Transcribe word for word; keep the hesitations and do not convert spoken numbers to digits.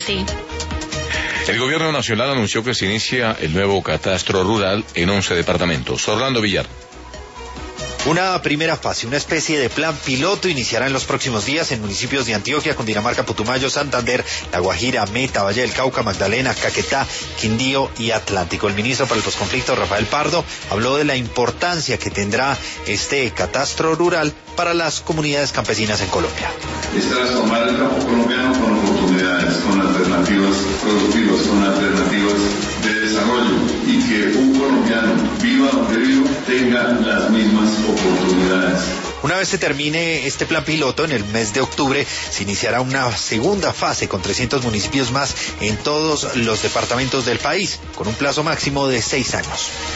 sí. El gobierno nacional anunció que se inicia el nuevo catastro rural en once departamentos. Orlando Villar. Una primera fase, una especie de plan piloto, iniciará en los próximos días en municipios de Antioquia, Cundinamarca, Putumayo, Santander, La Guajira, Meta, Valle del Cauca, Magdalena, Caquetá, Quindío y Atlántico. El ministro para el posconflicto, Rafael Pardo, habló de la importancia que tendrá este catastro rural para las comunidades campesinas en Colombia. Es transformar el campo colombiano con oportunidades, con alternativas productivas, con alternativas de desarrollo, y que un colombiano, viva donde viva, tenga las mismas oportunidades. Una vez se termine este plan piloto, en el mes de octubre, se iniciará una segunda fase con trescientos municipios más en todos los departamentos del país, con un plazo máximo de seis años.